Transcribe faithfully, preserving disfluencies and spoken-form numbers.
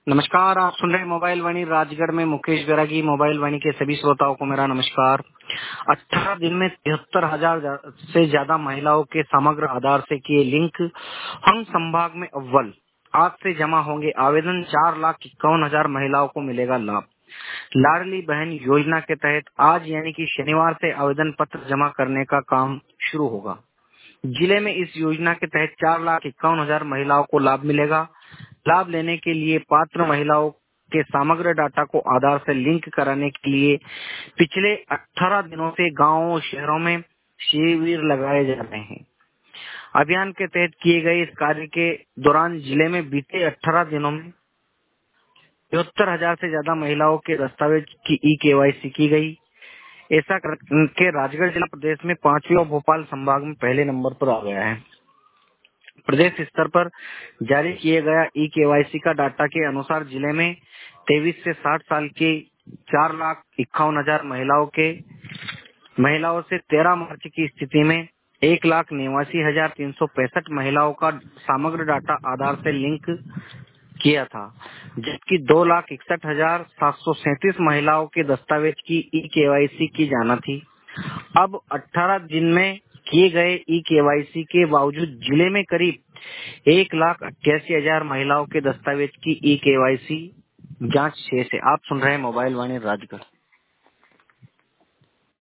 नमस्कार, आप सुन रहे हैं मोबाइल वाणी राजगढ़ में मुकेश बैरागी। मोबाइल वाणी के सभी श्रोताओं को मेरा नमस्कार। अठारह दिन में तिहत्तर हजार से ज्यादा महिलाओं के समग्र आधार से किए लिंक। हम संभाग में अव्वल। आज से जमा होंगे आवेदन। चार लाख इक्यावन हजार महिलाओं को मिलेगा लाभ। लाडली बहन योजना के तहत आज यानी कि शनिवार से आवेदन पत्र जमा करने का काम शुरू होगा। जिले में इस योजना के तहत चार लाख इक्यावन हजार महिलाओं को लाभ मिलेगा। लाभ लेने के लिए पात्र महिलाओं के समग्र डाटा को आधार से लिंक कराने के लिए पिछले अठारह दिनों से गांवों शहरों में शिविर लगाए जा रहे हैं। अभियान के तहत किए गए इस कार्य के दौरान जिले में बीते अठारह दिनों में तिहत्तर हजार से ज्यादा महिलाओं के दस्तावेज की ई केवाईसी की गई। ऐसा करके राजगढ़ जिला प्रदेश में पांचवें और भोपाल संभाग में पहले नंबर पर आ गया है। प्रदेश स्तर पर जारी किए गया ई केवाईसी का डाटा के अनुसार जिले में तेईस से साठ साल के चार लाख इक्यावन हजार महिलाओं के महिलाओं से तेरह मार्च की स्थिति में एक लाख निवासी हजार तीन सौ पैंसठ महिलाओं का समग्र डाटा आधार से लिंक किया था, जबकि दो लाख इकसठ हजार सात सौ सैंतीस महिलाओं के दस्तावेज की ई केवाईसी की जाना थी। अब अठारह दिन में किए गए ई केवाईसी के बावजूद जिले में करीब एक लाख अट्ठासी हजार महिलाओं के दस्तावेज की ई केवाईसी जांच शेष है। आप सुन रहे हैं मोबाइल वाणी राजगढ़।